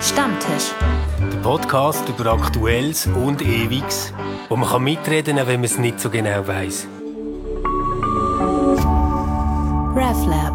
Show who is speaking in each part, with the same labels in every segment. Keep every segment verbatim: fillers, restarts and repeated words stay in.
Speaker 1: Stammtisch.
Speaker 2: Der Podcast über Aktuelles und Ewiges, wo man kann mitreden kann, wenn man es nicht so genau weiss.
Speaker 1: RefLab.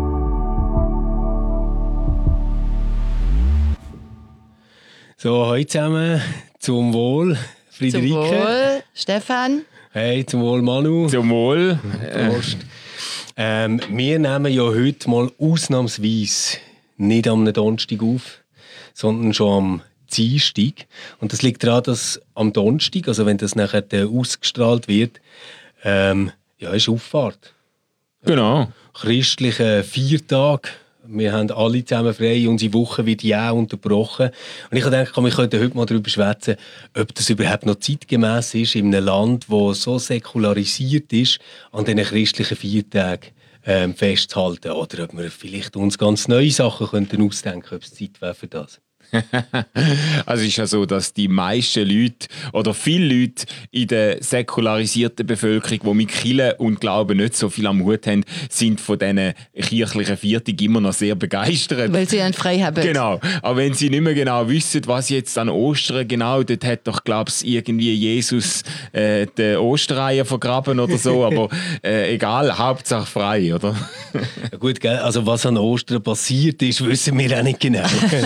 Speaker 2: So, heute zusammen zum Wohl, Friederike.
Speaker 3: Zum Wohl, Stefan.
Speaker 2: Hey, zum Wohl, Manu.
Speaker 4: Zum Wohl.
Speaker 2: Prost. Ähm, wir nehmen ja heute mal ausnahmsweise nicht am Donnerstag auf, sondern schon am Dienstag. Und das liegt daran, dass am Donnerstag, also wenn das nachher ausgestrahlt wird, ähm, ja, ist Auffahrt.
Speaker 4: Genau.
Speaker 2: Christlicher Viertag. Wir haben alle zusammen frei, unsere Woche wird ja unterbrochen. Und ich habe gedacht, wir könnten heute mal darüber schwätzen, ob das überhaupt noch zeitgemäß ist in einem Land, das so säkularisiert ist, an diesen christlichen Viertagen ähm, festzuhalten. Oder ob wir vielleicht uns ganz neue Sachen könnten ausdenken könnten, ob es Zeit wäre für das.
Speaker 4: Also es ist ja so, dass die meisten Leute oder viele Leute in der säkularisierten Bevölkerung, die mit Kirche und Glauben nicht so viel am Hut haben, sind von diesen kirchlichen Viertag immer noch sehr begeistert.
Speaker 3: Weil sie einen frei haben.
Speaker 4: Genau. Aber wenn sie nicht mehr genau wissen, was jetzt an Ostern genau, dort hat doch, glaube ich, irgendwie Jesus äh, die Ostereier vergraben oder so. Aber äh, egal, Hauptsache frei, oder?
Speaker 2: Ja gut, gell? Also was an Ostern passiert ist, wissen wir auch nicht genau.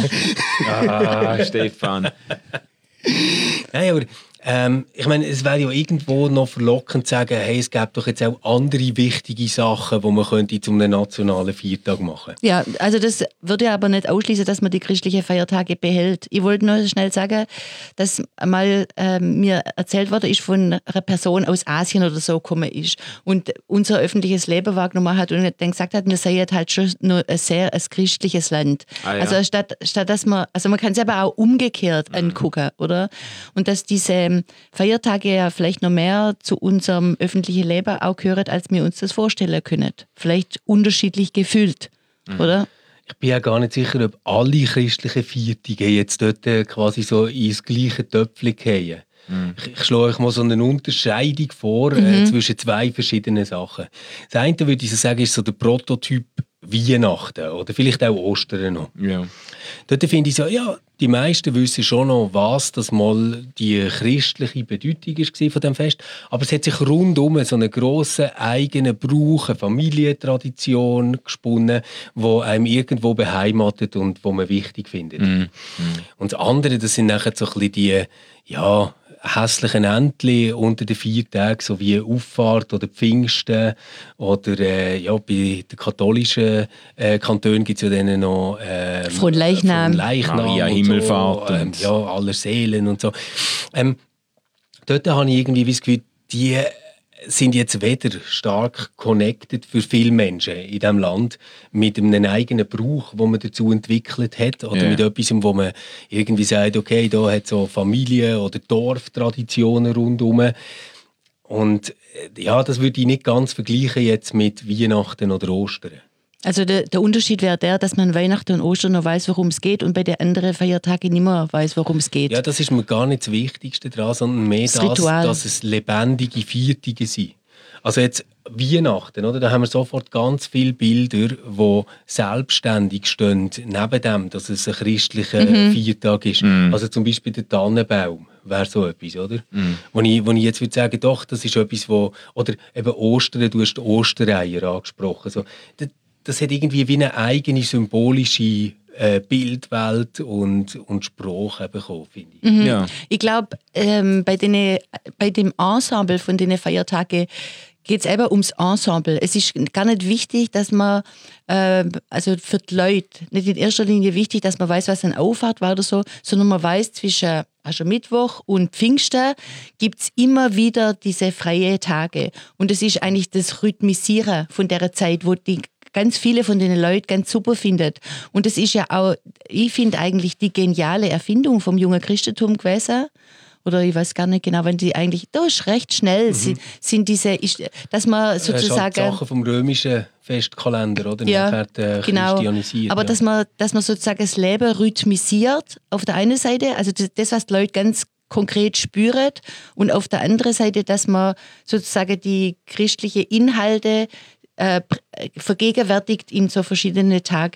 Speaker 4: Ah, Stefan.
Speaker 2: Nein, aber ähm, ich meine, es wäre ja irgendwo noch verlockend zu sagen, hey, es gäbe doch jetzt auch andere wichtige Sachen, die man könnte zu einem nationalen Viertag machen.
Speaker 3: Ja, also das würde aber nicht ausschließen, dass man die christlichen Feiertage behält. Ich wollte nur schnell sagen, dass mal äh, mir erzählt worden ist von einer Person aus Asien oder so gekommen ist und unser öffentliches Leben wahrgenommen hat und dann gesagt hat, wir seien halt schon nur ein sehr ein christliches Land.
Speaker 4: Ah, ja.
Speaker 3: Also statt, statt dass man, also man kann es aber auch umgekehrt mhm. angucken, oder? Und dass diese Feiertage ja vielleicht noch mehr zu unserem öffentlichen Leben auch gehören, als wir uns das vorstellen können. Vielleicht unterschiedlich gefühlt, mhm. oder?
Speaker 2: Ich bin ja gar nicht sicher, ob alle christlichen Viertage jetzt dort quasi so ins gleiche Töpfchen fallen. Mhm. Ich, ich schlage euch mal so eine Unterscheidung vor mhm. äh, zwischen zwei verschiedenen Sachen. Das eine, würde ich so sagen, ist so der Prototyp Weihnachten oder vielleicht auch Ostern noch.
Speaker 4: Ja.
Speaker 2: Dort finde ich so, ja, die meisten wissen schon noch, was das mal die christliche Bedeutung war von dem Fest. Aber es hat sich rundum so einen grossen eigenen Brauch, eine Familientradition gesponnen, die einem irgendwo beheimatet und wo man wichtig findet. Mm. Mm. Und das andere, das sind nachher so ein bisschen die, ja, hässlichen Entchen unter den vier Tagen, so wie Auffahrt oder Pfingsten oder äh, ja, bei den katholischen äh, Kantonen gibt es ja dann noch ähm,
Speaker 3: von Leichnam,
Speaker 2: von Leichnam
Speaker 4: Maria Himmelfahrt,
Speaker 2: so, ähm, ja, aller Seelen und so. Ähm, dort habe ich irgendwie das Gefühl, die sind jetzt weder stark connected für viele Menschen in diesem Land mit einem eigenen Brauch, den man dazu entwickelt hat oder yeah. mit etwas, wo man irgendwie sagt, okay, da hat so Familien- oder Dorftraditionen rundherum. Und ja, das würde ich nicht ganz vergleichen jetzt mit Weihnachten oder Ostern.
Speaker 3: Also der, der Unterschied wäre der, dass man Weihnachten und Ostern noch weiß, worum es geht und bei den anderen Feiertagen nicht mehr weiß, worum es geht.
Speaker 2: Ja, das ist mir gar nicht das Wichtigste daran, sondern mehr das, das dass es lebendige Viertage sind. Also jetzt Weihnachten, oder? Da haben wir sofort ganz viele Bilder, die selbstständig stehen, neben dem, dass es ein christlicher mhm. Viertag ist. Mhm. Also zum Beispiel der Tannenbaum wäre so etwas, oder? Mhm. Wo, ich, wo ich jetzt würde sagen, doch, das ist etwas, wo, oder eben Ostern, du hast die Ostereier angesprochen. So, das, das hat irgendwie wie eine eigene symbolische äh, Bildwelt und, und Sprache bekommen, finde ich.
Speaker 3: Mhm. Ja. Ich glaube, ähm, bei, bei dem Ensemble von den Feiertagen geht es eben ums Ensemble. Es ist gar nicht wichtig, dass man, äh, also für die Leute, nicht in erster Linie wichtig, dass man weiß, was eine Auffahrt war oder so, sondern man weiß, zwischen Aschermittwoch und Pfingsten gibt es immer wieder diese freien Tage. Und es ist eigentlich das Rhythmisieren von der Zeit, wo die ganz viele von den Leuten ganz super findet. Und das ist ja auch, ich finde eigentlich die geniale Erfindung vom jungen Christentum gewesen. Oder ich weiß gar nicht genau, wenn die eigentlich, da ist recht schnell, mhm. sind, sind diese, dass man sozusagen...
Speaker 2: Das ist Sachen vom römischen Festkalender, oder?
Speaker 3: Ja,
Speaker 2: nachher, äh,
Speaker 3: genau.
Speaker 2: Christianisiert.
Speaker 3: Aber
Speaker 2: ja.
Speaker 3: dass man, dass man sozusagen das Leben rhythmisiert, auf der einen Seite, also das, was die Leute ganz konkret spüren, und auf der anderen Seite, dass man sozusagen die christlichen Inhalte äh, vergegenwärtigt in so verschiedene Tage.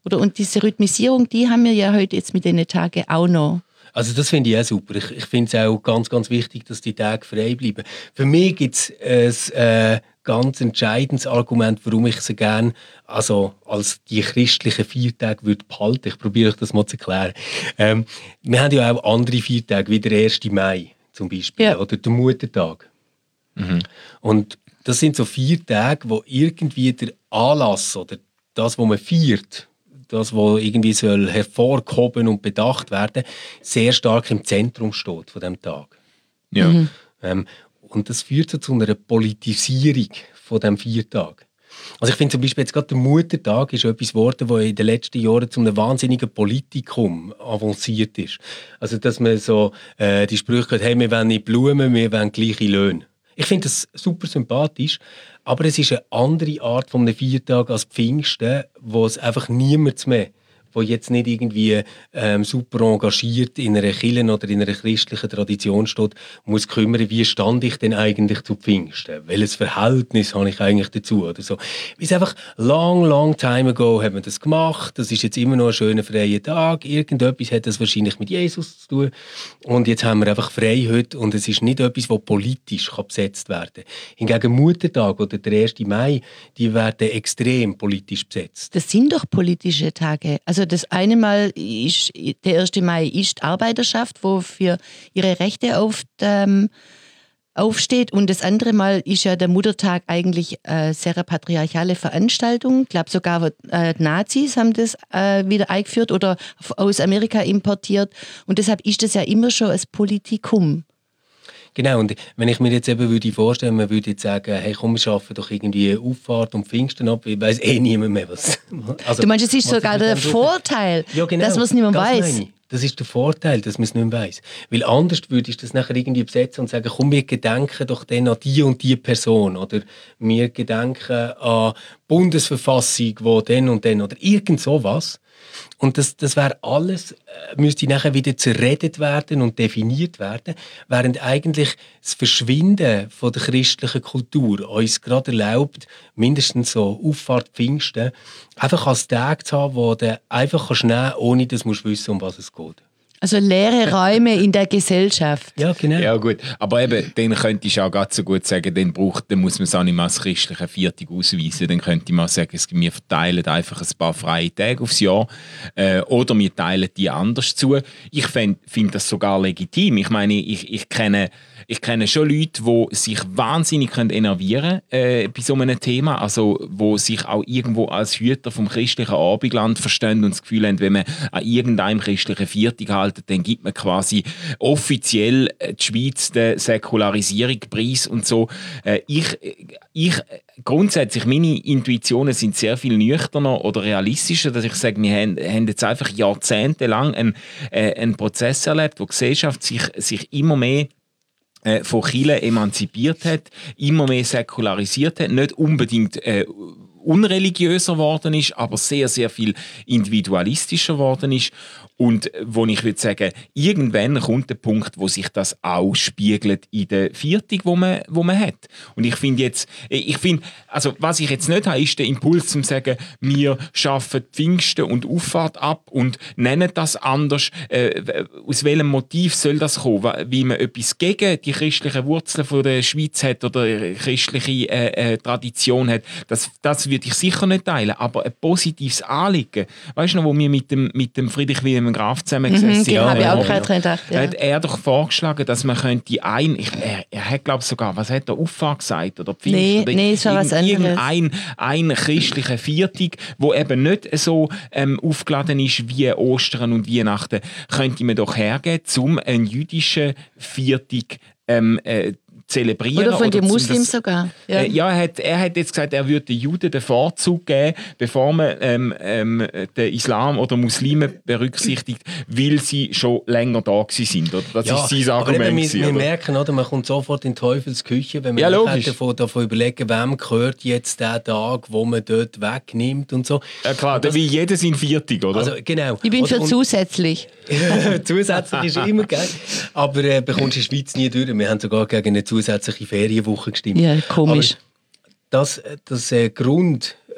Speaker 3: Oder? Und diese Rhythmisierung, die haben wir ja heute jetzt mit den Tagen auch noch.
Speaker 2: Also das finde ich auch super. Ich, ich finde es auch ganz, ganz wichtig, dass die Tage frei bleiben. Für mich gibt es ein äh, ganz entscheidendes Argument, warum ich sie gerne also als die christlichen Feiertage würde behalten. Ich probiere euch das mal zu erklären. Ähm, wir haben ja auch andere Feiertage, wie der erste Mai zum Beispiel, ja. Oder der Muttertag. Mhm. Und das sind so vier Tage, wo irgendwie der Anlass oder das, was man feiert, das, was irgendwie soll hervorgehoben und bedacht werden, sehr stark im Zentrum steht von dem Tag.
Speaker 4: Ja. Mhm.
Speaker 2: Ähm, und das führt so zu einer Politisierung von dem Viertag. Also ich finde zum Beispiel jetzt gerade der Muttertag ist etwas geworden, das in den letzten Jahren zu einem wahnsinnigen Politikum avanciert ist. Also dass man so äh, die Sprüche hört, hey, wir wollen nicht Blumen, wir wollen gleiche Löhne. Ich finde das super sympathisch, aber es ist eine andere Art von einem Feiertag als Pfingsten, wo es einfach niemand mehr, wo jetzt nicht irgendwie ähm, super engagiert in einer Kirche oder in einer christlichen Tradition steht, muss kümmern, wie stand ich denn eigentlich zu Pfingsten? Welches Verhältnis habe ich eigentlich dazu? Oder so. Es ist einfach long, long time ago hat man das gemacht. Das ist jetzt immer noch ein schöner freier Tag. Irgendetwas hat das wahrscheinlich mit Jesus zu tun. Und jetzt haben wir einfach frei heute und es ist nicht etwas, das politisch besetzt werden kann. Hingegen Muttertag oder der erste Mai, die werden extrem politisch besetzt.
Speaker 3: Das sind doch politische Tage. Also das eine Mal ist, der erste Mai ist die Arbeiterschaft, wo für ihre Rechte auf, ähm, aufsteht. Und das andere Mal ist ja der Muttertag eigentlich eine sehr patriarchale Veranstaltung. Ich glaube sogar äh, Nazis haben das äh, wieder eingeführt oder aus Amerika importiert. Und deshalb ist das ja immer schon ein Politikum.
Speaker 2: Genau, und wenn ich mir jetzt eben würde vorstellen, man würde jetzt sagen, hey komm, wir schaffen doch irgendwie Auffahrt und Pfingsten ab, ich weiss eh niemand mehr, was... Also,
Speaker 3: du meinst, es ist sogar der Vorteil,
Speaker 2: ja, genau,
Speaker 3: dass man es nicht mehr weiss?
Speaker 2: Das ist der Vorteil, dass man es nicht mehr weiss. Weil anders würde ich das nachher irgendwie besetzen und sagen, komm, wir gedenken doch dann an die und die Person oder wir gedenken an die Bundesverfassung, wo dann und dann oder irgend sowas. Und das, das wäre alles, äh, müsste nachher wieder zerredet werden und definiert werden, während eigentlich das Verschwinden von der christlichen Kultur uns gerade erlaubt, mindestens so Auffahrt Pfingsten, einfach als Tag zu haben, wo du einfach kannst nehmen, ohne dass du wissen musst, um was es geht.
Speaker 3: Also leere Räume in der Gesellschaft.
Speaker 2: Ja, genau.
Speaker 4: Ja, gut. Aber eben, dann könnte ich auch ganz so gut sagen, dann, braucht, dann muss man es auch nicht mehr als christliche Viertag ausweisen. Dann könnte man sagen, wir verteilen einfach ein paar freie Tage aufs Jahr äh, oder wir teilen die anders zu. Ich finde das sogar legitim. Ich meine, ich, ich kenne... Ich kenne schon Leute, die sich wahnsinnig enervieren können äh, bei so einem Thema, also die sich auch irgendwo als Hüter vom christlichen Abendland verstehen und das Gefühl haben, wenn man an irgendeinem christlichen Viertag hält, dann gibt man quasi offiziell die Schweiz den Säkularisierungspreis und so. Äh, ich, ich, grundsätzlich, meine Intuitionen sind sehr viel nüchterner oder realistischer, dass ich sage, wir haben, haben jetzt einfach jahrzehntelang einen, äh, einen Prozess erlebt, wo die Gesellschaft sich, sich immer mehr Äh, von Kirche emanzipiert hat, immer mehr säkularisiert hat, nicht unbedingt äh, unreligiöser geworden ist, aber sehr, sehr viel individualistischer geworden ist. Und wo ich würde sagen, irgendwann kommt der Punkt, wo sich das ausspiegelt in der Viertag, wo man, wo man hat. Und ich finde jetzt, ich finde, also was ich jetzt nicht habe, ist der Impuls zu sagen, wir schaffen Pfingsten und Auffahrt ab und nennen das anders. Äh, aus welchem Motiv soll das kommen? Wie man etwas gegen die christlichen Wurzeln von der Schweiz hat oder christliche äh, äh, Tradition hat, das, das würde ich sicher nicht teilen. Aber ein positives Anliegen, weißt du noch, wo wir mit dem, mit dem Friedrich Wilhelm Graf zusammengesessen
Speaker 3: mhm,
Speaker 4: sind,
Speaker 3: ja, habe ich auch
Speaker 4: ja,
Speaker 3: gerade gedacht. Ja.
Speaker 4: Hat er doch vorgeschlagen, dass man könnte ein, ich, er, er hat glaube sogar, was hat er, Auffahrt gesagt oder Pfingst?
Speaker 3: Nee,
Speaker 4: oder
Speaker 3: nee, ist schon was anderes.
Speaker 4: Irgendein ein christlicher Viertag, wo eben nicht so ähm, aufgeladen ist wie Ostern und Weihnachten, könnte man doch hergehen, um einen jüdischen Viertag ähm, äh, zelebrieren.
Speaker 3: Oder von
Speaker 4: oder
Speaker 3: den Muslimen
Speaker 4: das,
Speaker 3: sogar. Ja,
Speaker 4: äh, ja er, hat, er hat jetzt gesagt, er würde den Juden den Vorzug geben, bevor man ähm, ähm, den Islam oder Muslime berücksichtigt, weil sie schon länger da sind. Oder? Das
Speaker 2: ja,
Speaker 4: ist sein Argument.
Speaker 2: Aber
Speaker 4: wir,
Speaker 2: wir merken, oder, man kommt sofort in Teufelsküche, wenn man
Speaker 4: ja,
Speaker 2: davon, davon überlegen, wem gehört jetzt der Tag, wo man dort wegnimmt und so.
Speaker 4: Ja klar, das, wie jeder sein Viertag, oder?
Speaker 2: Also, genau.
Speaker 3: Ich bin
Speaker 2: oder,
Speaker 3: für zusätzlich.
Speaker 2: zusätzlich ist immer geil. Aber äh, bekommst du in der Schweiz nie durch. Wir haben sogar gegen eine zusätzliche Ferienwoche gestimmt.
Speaker 3: Ja, komisch.
Speaker 2: Aber das, das äh, Grund,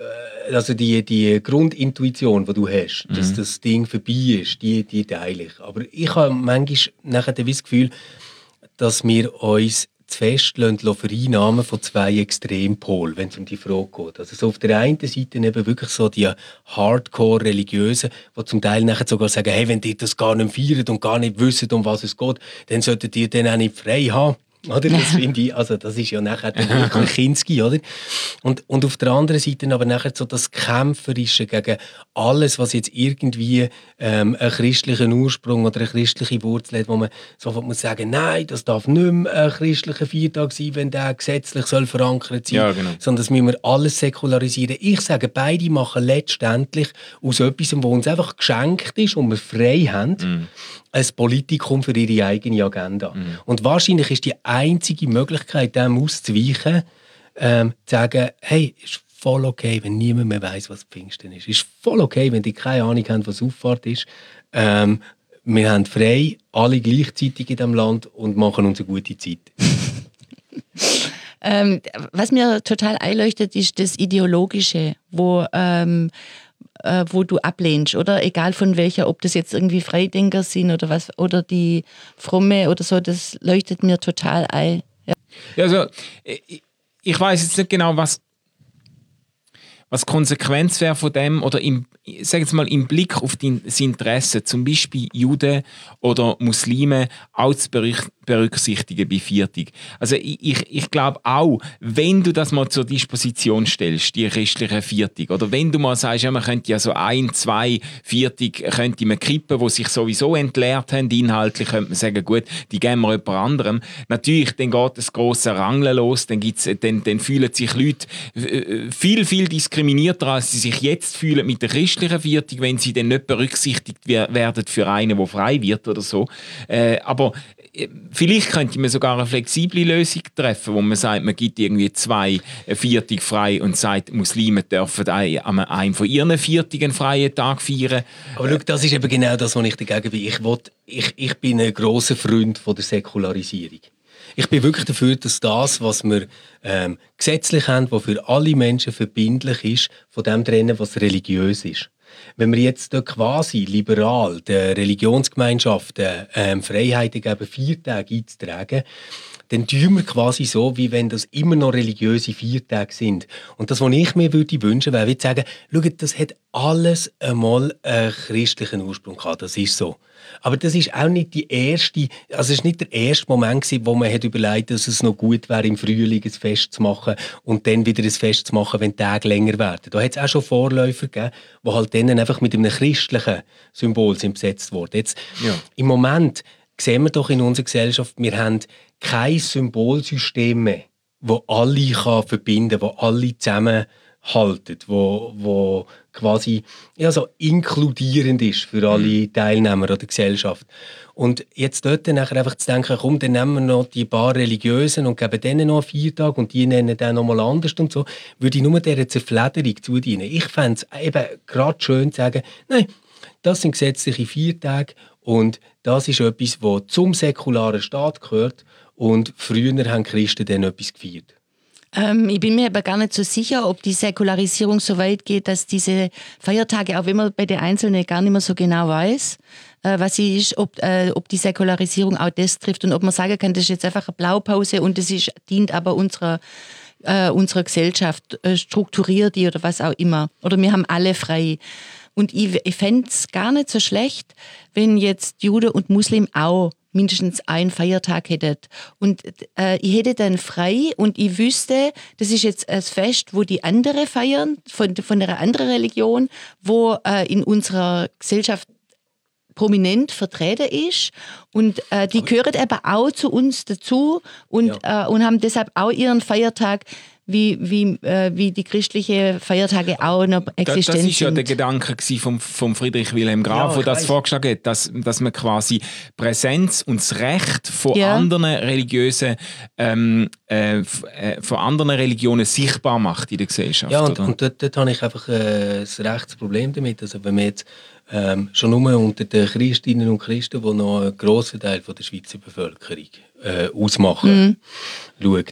Speaker 2: also die, die Grundintuition, die du hast,
Speaker 4: Mhm.
Speaker 2: dass das Ding vorbei ist, die, die teile ich. Aber ich habe manchmal nachher das Gefühl, dass wir uns zu fest vereinnahmen von zwei Extrempolen, wenn es um die Frage geht. Also so auf der einen Seite eben wirklich so die Hardcore-Religiösen, die zum Teil nachher sogar sagen, hey, wenn die das gar nicht feiern und gar nicht wissen, um was es geht, dann solltet ihr dann auch nicht frei haben. Oder? Das finde ich, also das ist ja nachher dann wirklich Kinski, oder? Und, und auf der anderen Seite aber nachher so das Kämpferische gegen alles, was jetzt irgendwie ähm, einen christlichen Ursprung oder eine christliche Wurzel hat, wo man sofort muss sagen, nein, das darf nicht mehr ein christlicher Feiertag sein, wenn der gesetzlich soll verankert sein,
Speaker 4: Ja, genau.
Speaker 2: sondern das müssen wir alles säkularisieren. Ich sage, beide machen letztendlich aus etwas, was uns einfach geschenkt ist und wir frei haben,
Speaker 4: Mhm.
Speaker 2: ein Politikum für ihre eigene Agenda.
Speaker 4: Mhm.
Speaker 2: Und wahrscheinlich ist die einzige Möglichkeit, dem auszuweichen, ähm, zu sagen, hey, ist voll okay, wenn niemand mehr weiss, was Pfingsten ist. Ist voll okay, wenn die keine Ahnung haben, was Auffahrt ist. Ähm, wir haben frei, alle gleichzeitig in diesem Land und machen uns eine gute Zeit.
Speaker 3: Ähm, was mir total einleuchtet, ist das Ideologische, wo, ähm, äh, wo du ablehnst, oder? Egal von welcher, ob das jetzt irgendwie Freidenker sind oder was, oder die Fromme oder so, das leuchtet mir total ein. Ja.
Speaker 4: Ja, also, ich, ich weiß jetzt nicht genau, was, was die Konsequenz wäre von dem, oder im, ich sage jetzt mal, im Blick auf die, das Interesse, zum Beispiel Juden oder Muslime, auch zu berüch- berücksichtigen bei Viertig. Also ich, ich, ich glaube auch, wenn du das mal zur Disposition stellst, die christlichen Viertig, oder wenn du mal sagst, ja, man könnte ja so ein, zwei Viertig könnte man kippen, die sich sowieso entleert haben, inhaltlich könnte man sagen, gut, die geben wir jemand anderem. Natürlich, dann geht das grosse Rangeln los, dann, gibt's, dann, dann fühlen sich Leute äh, viel, viel diskriminierter, als sie sich jetzt fühlen mit der christlichen Viertig, wenn sie dann nicht berücksichtigt wer- werden für einen, der frei wird oder so. Äh, aber äh, vielleicht könnte man sogar eine flexible Lösung treffen, wo man sagt, man gibt irgendwie zwei Viertig frei und sagt, Muslime dürfen ein- an einem von ihren Viertigen einen freien Tag feiern.
Speaker 2: Aber schau, das ist eben genau das, was ich dagegen bin. Ich, will, ich, ich bin ein grosser Freund von der Säkularisierung. Ich bin wirklich dafür, dass das, was wir ähm, gesetzlich haben, was für alle Menschen verbindlich ist, von dem trennen, was religiös ist. Wenn wir jetzt da quasi liberal der Religionsgemeinschaften ähm, Freiheiten geben, vier Tage einzutragen, dann tun wir quasi so, wie wenn das immer noch religiöse Viertage sind. Und das, was ich mir würde wünschen, wäre, würde sagen, schaut, das hat alles einmal einen christlichen Ursprung gehabt, das ist so. Aber das ist auch nicht die erste, also es ist nicht der erste Moment gewesen, wo man hat überlegt, dass es noch gut wäre, im Frühling ein Fest zu machen und dann wieder ein Fest zu machen, wenn die Tage länger werden. Da hat es auch schon Vorläufer gegeben, die halt dann einfach mit einem christlichen Symbol sind besetzt wurden. Jetzt,
Speaker 4: Ja.
Speaker 2: im Moment sehen wir doch in unserer Gesellschaft, wir haben kein Symbolsystem mehr, das alle kann verbinden kann, das alle zusammenhalten, wo, wo quasi ja, so inkludierend ist für alle Teilnehmer der Gesellschaft. Und jetzt dort dann nachher einfach zu denken, komm, dann nehmen wir noch die paar Religiösen und geben denen noch einen Viertag und die nennen den nochmal anders und so, würde ich nur dieser Zerflederung zudienen. Ich fände es eben gerade schön zu sagen, nein, das sind gesetzliche Viertage und das ist etwas, das zum säkularen Staat gehört und früher haben Christen dann etwas gefeiert.
Speaker 3: Ähm, ich bin mir aber gar nicht so sicher, ob die Säkularisierung so weit geht, dass diese Feiertage, auch wenn man bei den Einzelnen gar nicht mehr so genau weiß, äh, was sie ist, ob, äh, ob die Säkularisierung auch das trifft und ob man sagen kann, das ist jetzt einfach eine Blaupause und das ist, dient aber unserer, äh, unserer Gesellschaft, äh, strukturiert die oder was auch immer. Oder wir haben alle frei. Und ich, ich fände es gar nicht so schlecht, wenn jetzt Jude und Muslim auch mindestens einen Feiertag hätten. Und äh, ich hätte dann frei und ich wüsste, das ist jetzt ein Fest, wo die andere feiern, von, von einer anderen Religion, wo äh, in unserer Gesellschaft prominent vertreten ist und äh, die gehören eben auch zu uns dazu und, ja. äh, und haben deshalb auch ihren Feiertag, wie, wie, äh, wie die christlichen Feiertage auch noch existent sind.
Speaker 4: Das ist ja der Gedanke von vom Friedrich Wilhelm Graf, ja, der das vorgeschlagen hat, dass, dass man quasi Präsenz und das Recht von ja. anderen religiösen ähm, äh, von anderen Religionen sichtbar macht in der Gesellschaft.
Speaker 2: Ja, und, und dort, dort habe ich einfach äh, ein Rechtsproblem damit. Also wenn man jetzt ähm, schon nur unter den Christinnen und Christen, die noch einen grossen Teil von der Schweizer Bevölkerung äh, ausmachen, mhm. schaut,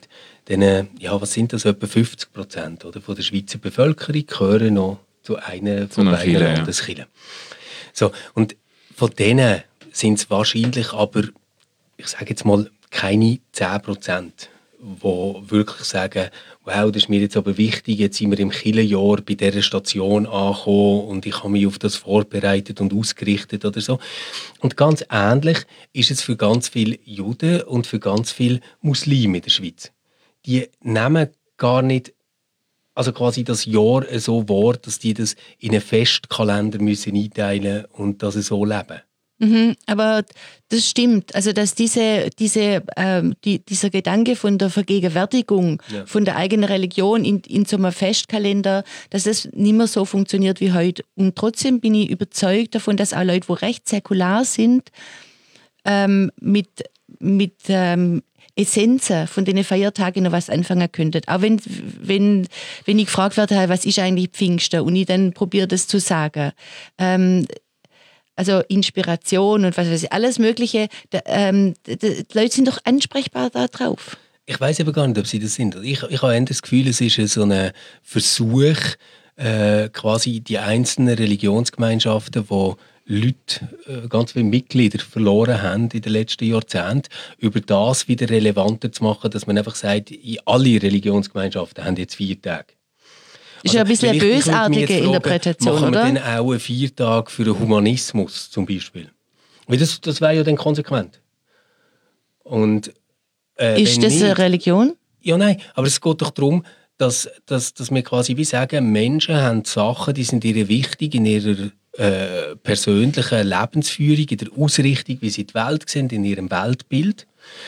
Speaker 2: dann, ja, was sind das, etwa fünfzig Prozent oder, von der Schweizer Bevölkerung gehören noch zu einer von
Speaker 4: einer
Speaker 2: beiden
Speaker 4: Kirche, ja.
Speaker 2: Landeskirchen. So, und von denen sind es wahrscheinlich aber, ich sage jetzt mal, keine zehn Prozent, die wirklich sagen, wow, das ist mir jetzt aber wichtig, jetzt sind wir im Kirchenjahr bei dieser Station angekommen und ich habe mich auf das vorbereitet und ausgerichtet oder so. Und ganz ähnlich ist es für ganz viele Juden und für ganz viele Muslime in der Schweiz. Die nehmen gar nicht, also quasi das Jahr so wahr, dass die das in einen Festkalender müssen einteilen und das so leben.
Speaker 3: Mhm, aber das stimmt, also dass diese, diese, ähm, die, dieser Gedanke von der Vergegenwärtigung
Speaker 2: Ja.
Speaker 3: von der eigenen Religion in, in so einem Festkalender, dass das nicht mehr so funktioniert wie heute. Und trotzdem bin ich überzeugt davon, dass auch Leute, die recht säkular sind, ähm, mit, mit ähm, Essenzen von den Feiertagen noch was anfangen könnten. Auch wenn, wenn, wenn ich gefragt werde, was ist eigentlich Pfingsten, und ich dann probiere das zu sagen. Ähm, Also Inspiration und was weiß ich, alles Mögliche. Da, ähm, die, die Leute sind doch ansprechbar da drauf.
Speaker 2: Ich weiß aber gar nicht, ob sie das sind. Ich, ich habe eher das Gefühl, es ist so ein Versuch, äh, quasi die einzelnen Religionsgemeinschaften, die Leute, äh, ganz viele Mitglieder verloren haben in den letzten Jahrzehnten, über das wieder relevanter zu machen, dass man einfach sagt, alle Religionsgemeinschaften haben jetzt vier Tage.
Speaker 3: Ist ja ein bisschen eine bösartige Interpretation,
Speaker 2: machen
Speaker 3: oder?
Speaker 2: Machen wir dann auch einen Viertag für den Humanismus zum Beispiel? Weil das, das wäre ja dann konsequent. Und, äh,
Speaker 3: ist das
Speaker 2: nicht,
Speaker 3: eine Religion?
Speaker 2: Ja, nein, aber es geht doch darum, dass, dass, dass wir quasi wie sagen, Menschen haben Sachen, die sind ihnen wichtig in ihrer äh, persönlichen Lebensführung, in der Ausrichtung, wie sie die Welt sehen, in ihrem Weltbild.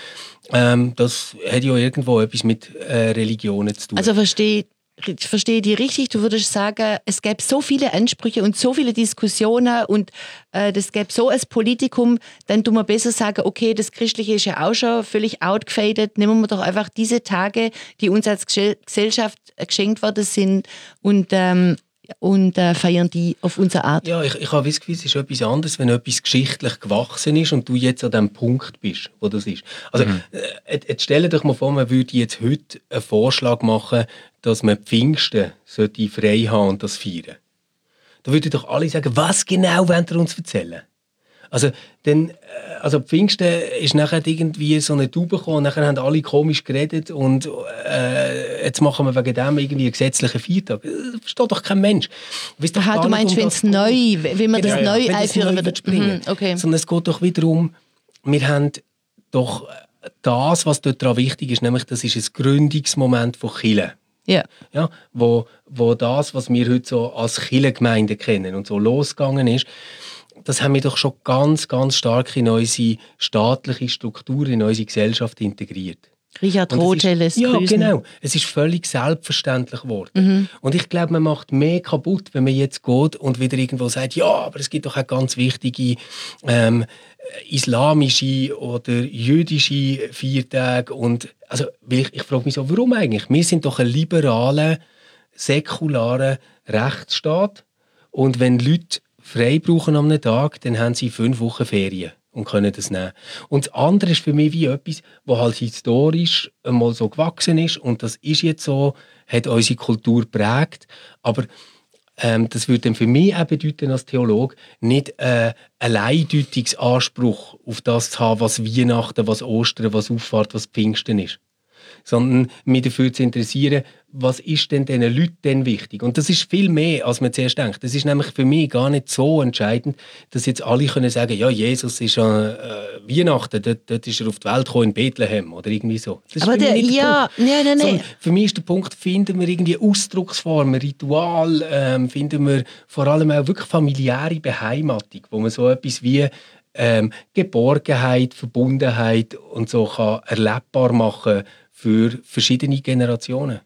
Speaker 2: Ähm, das hat ja irgendwo etwas mit äh, Religionen zu tun.
Speaker 3: Also verstehe Ich verstehe die richtig, du würdest sagen, es gäbe so viele Ansprüche und so viele Diskussionen und äh, das gäbe so ein Politikum, dann tun wir besser sagen, okay, das Christliche ist ja auch schon völlig outgefadet, nehmen wir doch einfach diese Tage, die uns als Gesellschaft geschenkt worden sind und, ähm, und äh, feiern die auf unsere Art.
Speaker 2: Ja, ich, ich habe das Gefühl, es ist etwas anderes, wenn etwas geschichtlich gewachsen ist und du jetzt an dem Punkt bist, wo das ist. Also mhm. äh, jetzt stell dir mal vor, man würde jetzt heute einen Vorschlag machen, dass man Pfingsten sollte frei haben und das feiern. Da würden doch alle sagen, was genau wollt ihr uns erzählen? Also, dann, also Pfingsten ist nachher irgendwie so eine Taube gekommen und nachher haben alle komisch geredet und äh, jetzt machen wir wegen dem irgendwie einen gesetzlichen Feiertag. Das versteht doch kein Mensch. Weißt
Speaker 3: Aha, du meinst, um wenn es neu, wenn man
Speaker 2: genau,
Speaker 3: das neu
Speaker 2: ja,
Speaker 3: einführen würde.
Speaker 2: Mhm,
Speaker 3: okay.
Speaker 2: Sondern es geht doch wieder um, wir haben doch das, was dort daran wichtig ist, nämlich das ist ein Gründungsmoment von Kirche.
Speaker 3: Ja.
Speaker 2: Ja, wo, wo das, was wir heute so als Kirchengemeinde kennen und so losgegangen ist, das haben wir doch schon ganz, ganz stark in unsere staatliche Struktur, in unsere Gesellschaft integriert.
Speaker 3: Richard Rothschild lässt
Speaker 2: Ja,
Speaker 3: grüßen.
Speaker 2: genau. Es ist völlig selbstverständlich geworden.
Speaker 3: Mhm.
Speaker 2: Und ich glaube, man macht mehr kaputt, wenn man jetzt geht und wieder irgendwo sagt, ja, aber es gibt doch auch ganz wichtige ähm, islamische oder jüdische Feiertage. Und, also, ich, ich frage mich so, warum eigentlich? Wir sind doch ein liberaler, säkularer Rechtsstaat. Und wenn Leute frei brauchen an einem Tag, dann haben sie fünf Wochen Ferien und können das nehmen. Und das andere ist für mich wie etwas, was halt historisch einmal so gewachsen ist und das ist jetzt so, hat unsere Kultur geprägt, aber ähm, das würde dann für mich auch bedeuten als Theologe, nicht äh, ein Eindeutungsanspruch auf das zu haben, was Weihnachten, was Ostern, was Auffahrt, was Pfingsten ist, sondern mich dafür zu interessieren, was ist denn diesen Leuten denn wichtig? Und das ist viel mehr, als man zuerst denkt. Das ist nämlich für mich gar nicht so entscheidend, dass jetzt alle können sagen, ja, Jesus ist an äh, Weihnachten, dort, dort ist er auf die Welt gekommen, in Bethlehem oder irgendwie so. Das ist
Speaker 3: aber
Speaker 2: für
Speaker 3: der,
Speaker 2: mich nicht der
Speaker 3: ja,
Speaker 2: Punkt.
Speaker 3: nein, nein, nein.
Speaker 2: Für mich ist der Punkt, finden wir irgendwie Ausdrucksformen, Ritual, ähm, finden wir vor allem auch wirklich familiäre Beheimatung, wo man so etwas wie ähm, Geborgenheit, Verbundenheit und so kann erlebbar machen für verschiedene Generationen.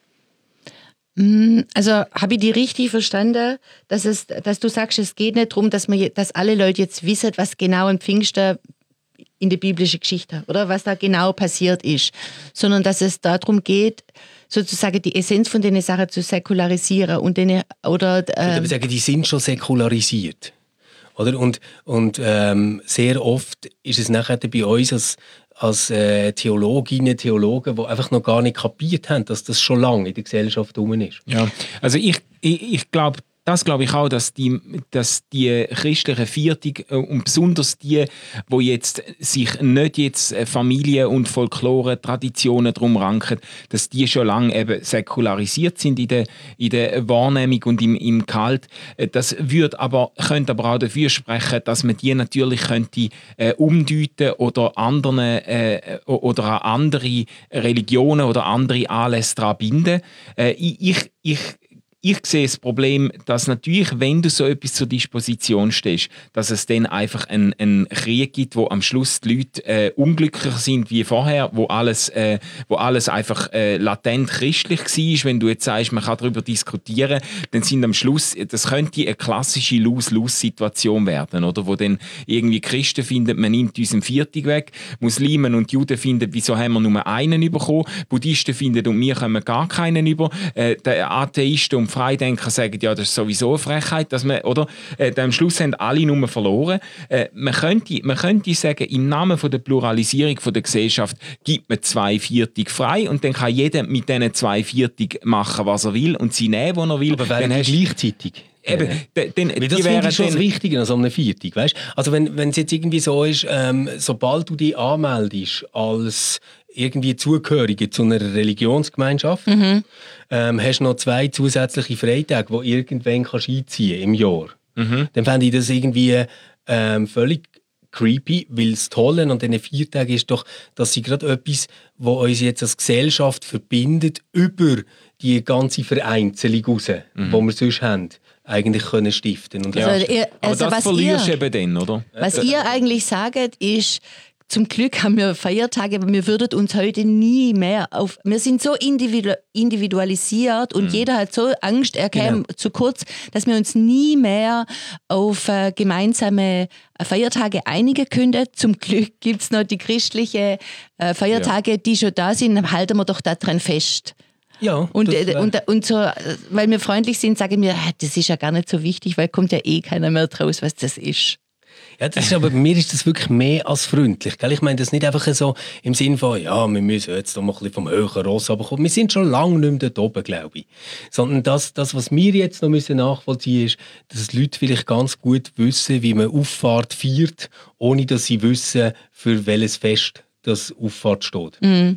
Speaker 3: Also habe ich die richtig verstanden, dass, es, dass du sagst, es geht nicht darum, dass, man, dass alle Leute jetzt wissen, was genau im Pfingsten in der biblischen Geschichte, oder was da genau passiert ist, sondern dass es darum geht, sozusagen die Essenz von den Sachen zu säkularisieren und denen, oder ähm,
Speaker 2: ich würde aber sagen, die sind schon säkularisiert, oder? Und, und ähm, sehr oft ist es nachher bei uns als als äh, Theologinnen, Theologen, die einfach noch gar nicht kapiert haben, dass das schon lange in der Gesellschaft rum ist.
Speaker 4: Ja, also ich, ich, ich glaube, Das glaube ich auch, dass die, dass die christlichen Viertig und besonders die, die jetzt sich nicht jetzt Familie- und Folklore-Traditionen drum ranken, dass die schon lange eben säkularisiert sind in der, in der Wahrnehmung und im, im Gehalt. Das würde aber, könnte aber auch dafür sprechen, dass man die natürlich könnte, äh, umdeuten oder, anderen, äh, oder an andere Religionen oder andere Anlässe daran binden. Äh, ich, ich Ich sehe das Problem, dass natürlich, wenn du so etwas zur Disposition stehst, dass es dann einfach einen, einen Krieg gibt, wo am Schluss die Leute äh, unglücklicher sind wie vorher, wo alles, äh, wo alles einfach äh, latent christlich war. Wenn du jetzt sagst, man kann darüber diskutieren, dann sind am Schluss, das könnte eine klassische Lose-Lose-Situation werden, oder? Wo dann irgendwie Christen finden, man nimmt uns einen Viertig weg, Muslimen und Juden finden, wieso haben wir nur einen bekommen, Buddhisten finden, und wir kommen gar keinen über, äh, der Atheisten und Freidenker sagen, ja, das ist sowieso eine Frechheit, dass man, oder? Äh, am Schluss haben alle nur verloren. Äh, man, könnte, man könnte sagen, im Namen von der Pluralisierung von der Gesellschaft gibt man zwei Viertig frei und dann kann jeder mit diesen zwei Viertig machen, was er will und sie nehmen, wo er will.
Speaker 2: Aber wären die gleichzeitig?
Speaker 4: Eben,
Speaker 2: ja.
Speaker 4: den,
Speaker 2: den, das finde ich schon das Wichtige an so einem Viertig. Weißt? Also wenn es jetzt irgendwie so ist, ähm, sobald du dich anmeldest als irgendwie Zugehörige zu einer Religionsgemeinschaft, mhm. ähm, hast du noch zwei zusätzliche Freitage, die irgendwann kannst einziehen im Jahr. Mhm. Dann fände ich das irgendwie ähm, völlig creepy, weil das Tolle an diesen vier Tagen ist doch, dass sie gerade etwas, was uns jetzt als Gesellschaft verbindet, über die ganze Vereinzelung raus, mhm. die wir sonst haben, eigentlich können stiften. Und
Speaker 3: also, ihr, also
Speaker 4: aber das verlierst du eben dann, oder?
Speaker 3: Was ihr eigentlich sagt, ist, zum Glück haben wir Feiertage, aber wir würden uns heute nie mehr auf... Wir sind so individu- individualisiert und mhm. jeder hat so Angst, er käme genau. zu kurz, dass wir uns nie mehr auf äh, gemeinsame Feiertage einigen können. Zum Glück gibt es noch die christlichen äh, Feiertage, ja. die schon da sind, halten wir doch daran fest.
Speaker 2: Ja,
Speaker 3: und, äh, und, und so, weil wir freundlich sind, sagen wir, das ist ja gar nicht so wichtig, weil kommt ja eh keiner mehr draus, was das ist.
Speaker 2: Ja, das ist aber bei mir ist das wirklich mehr als freundlich. Gell? Ich meine das nicht einfach so im Sinne von, ja, wir müssen jetzt noch mal ein bisschen vom höheren Ross runterkommen. Wir sind schon lange nicht mehr dort oben, glaube ich. Sondern das, das, was wir jetzt noch müssen nachvollziehen müssen, ist, dass die Leute vielleicht ganz gut wissen, wie man Auffahrt feiert, ohne dass sie wissen, für welches Fest das Auffahrt steht.
Speaker 3: Mhm.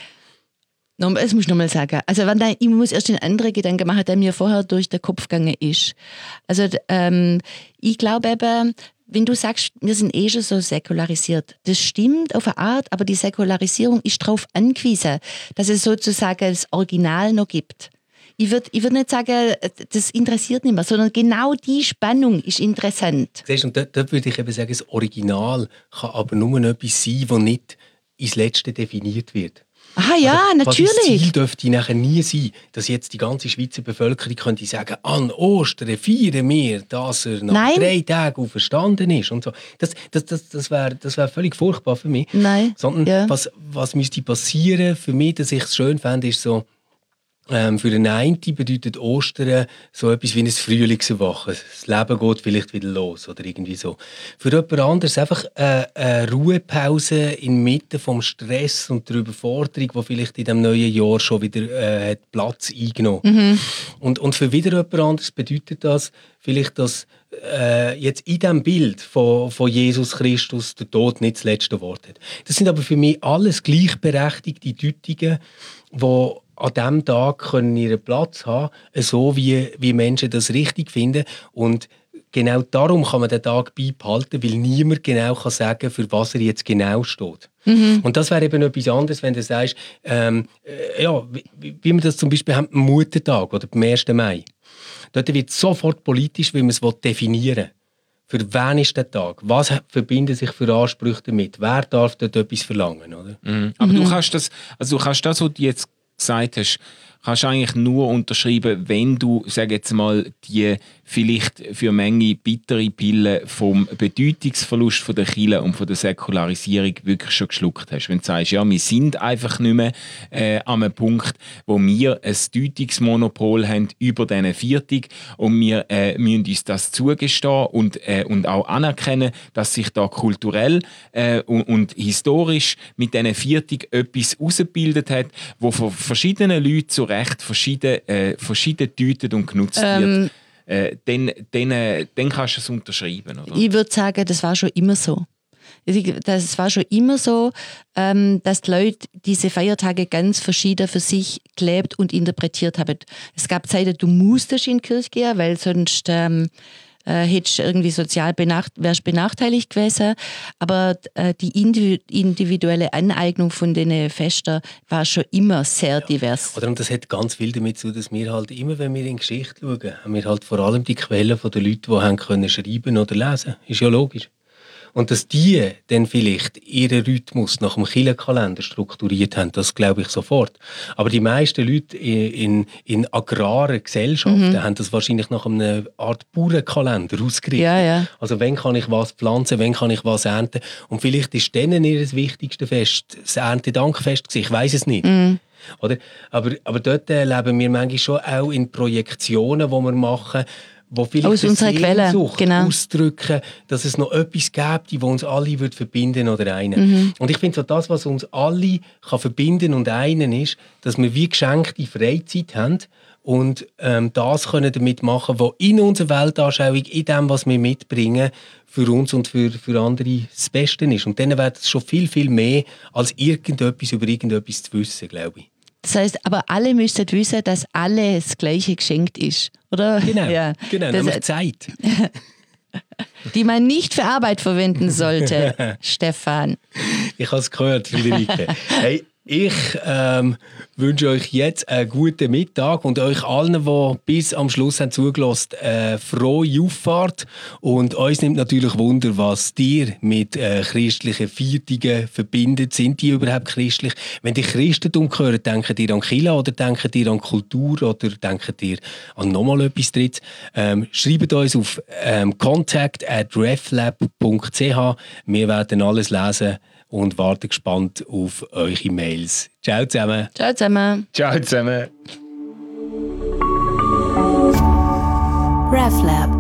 Speaker 3: Das muss ich noch mal sagen. Also wenn da, ich muss erst einen anderen Gedanken machen, der mir vorher durch den Kopf gegangen ist. Also ähm, ich glaube eben, wenn du sagst, wir sind eh schon so säkularisiert, das stimmt auf eine Art, aber die Säkularisierung ist darauf angewiesen, dass es sozusagen das Original noch gibt. Ich würde ich würd nicht sagen, das interessiert nicht mehr, sondern genau die Spannung ist interessant.
Speaker 2: Siehst du, und dort, dort würde ich eben sagen, das Original kann aber nur etwas sein, das nicht ins Letzte definiert wird.
Speaker 3: Ah ja,
Speaker 2: also,
Speaker 3: natürlich.
Speaker 2: Das Ziel dürfte nachher nie sein, dass jetzt die ganze Schweizer Bevölkerung könnte sagen, an Ostern feiern wir, dass er nach Nein. drei Tagen auferstanden ist. Und so. Das, das, das, das wäre das wär völlig furchtbar für mich.
Speaker 3: Nein.
Speaker 2: Sondern ja. was, was müsste passieren für mich, dass ich es schön fände, ist so, Ähm, für den einen bedeutet Ostern so etwas wie ein Frühlingserwachen. Das Leben geht vielleicht wieder los oder irgendwie so. Für jemand anderes einfach eine, eine Ruhepause inmitten vom Stress und der Überforderung, die vielleicht in diesem neuen Jahr schon wieder äh, hat Platz eingenommen hat. Mhm. Und, und für wieder jemand anderes bedeutet das vielleicht, dass äh, jetzt in diesem Bild von, von Jesus Christus der Tod nicht das letzte Wort hat. Das sind aber für mich alles gleichberechtigte Deutungen, die an diesem Tag können ihren Platz haben, so wie, wie Menschen das richtig finden. Und genau darum kann man den Tag beibehalten, weil niemand genau kann sagen, für was er jetzt genau steht. Mhm. Und das wäre eben etwas anderes, wenn du sagst, ähm, äh, ja, wie, wie wir das zum Beispiel haben, am Muttertag oder am ersten Mai. Dort wird es sofort politisch, weil man es definieren will. Für wen ist der Tag? Was verbinden sich für Ansprüche damit? Wer darf dort etwas verlangen? Oder?
Speaker 4: Mhm. Aber mhm. du kannst das, also du kannst das, was du jetzt gesagt hast, kannst du eigentlich nur unterschreiben, wenn du, sag jetzt mal, die vielleicht für manche bittere Pillen vom Bedeutungsverlust von der Kirche und von der Säkularisierung wirklich schon geschluckt hast. Wenn du sagst, ja, wir sind einfach nicht mehr äh, an einem Punkt, wo wir ein Deutungsmonopol haben über diesen Viertig und wir äh, müssen uns das zugestehen und, äh, und auch anerkennen, dass sich da kulturell äh, und, und historisch mit diesen Viertig etwas herausgebildet hat, wo von verschiedenen Leuten zu Recht verschieden, äh, verschieden gedeutet und genutzt ähm, wird. Äh, dann, dann, äh, dann kannst du es unterschreiben, oder?
Speaker 3: Ich würde sagen, das war schon immer so. Das war schon immer so, ähm, dass die Leute diese Feiertage ganz verschieden für sich gelebt und interpretiert haben. Es gab Zeiten, du musstest in die Kirche gehen, weil sonst ähm, äh, hättest irgendwie sozial benacht, wärst benachteiligt gewesen. Aber äh, die individuelle Aneignung von den Festen war schon immer sehr divers.
Speaker 2: Ja. Oder, und das hat ganz viel damit zu tun, dass wir halt immer, wenn wir in die Geschichte schauen, haben wir halt vor allem die Quellen von den Leuten, die haben können schreiben oder lesen. Ist ja logisch. Und dass die dann vielleicht ihren Rhythmus nach dem Kirchenkalender strukturiert haben, das glaube ich sofort. Aber die meisten Leute in, in agraren Gesellschaften mhm. haben das wahrscheinlich nach einer Art Bauernkalender ausgerichtet.
Speaker 3: Ja, ja.
Speaker 2: Also wann kann ich was pflanzen, wann kann ich was ernten. Und vielleicht ist denen ihr wichtigstes Fest das Erntedankfest gewesen, ich weiss es nicht. Mhm. Oder? Aber, aber dort leben wir manchmal schon auch in Projektionen, die wir machen, wo vielleicht
Speaker 3: aus unserer Quelle genau.
Speaker 2: ausdrücken, dass es noch etwas gibt, das uns alle wird verbinden oder einen. Mhm. Und ich finde, so das, was uns alle kann verbinden und einen ist, dass wir wie geschenkte Freizeit haben und ähm, das können damit machen, was in unserer Weltanschauung, in dem, was wir mitbringen, für uns und für, für andere das Beste ist. Und dann wäre es schon viel, viel mehr, als irgendetwas über irgendetwas zu wissen, glaube ich.
Speaker 3: Das heisst, aber alle müssen wissen, dass alles das Gleiche geschenkt ist, oder?
Speaker 2: Genau,
Speaker 3: ja.
Speaker 2: genau, nämlich Zeit.
Speaker 3: Die man nicht für Arbeit verwenden sollte, Stefan.
Speaker 2: Ich habe es gehört, Friederike. Hey, ich ähm, wünsche euch jetzt einen guten Mittag und euch allen, die bis am Schluss haben zugelassen, eine frohe Auffahrt. Und uns nimmt natürlich Wunder, was dir mit äh, christlichen Feiertagen verbindet. Sind die überhaupt christlich? Wenn die Christentum hören, denken ihr an Kirche oder denken ihr an Kultur oder denken ihr an nochmal etwas Drittes? Ähm, schreibt uns auf ähm, contact at reflab punkt c h. Wir werden alles lesen und warte gespannt auf eure Mails. Ciao zusammen.
Speaker 3: Ciao zusammen.
Speaker 4: Ciao zusammen.
Speaker 1: RefLab.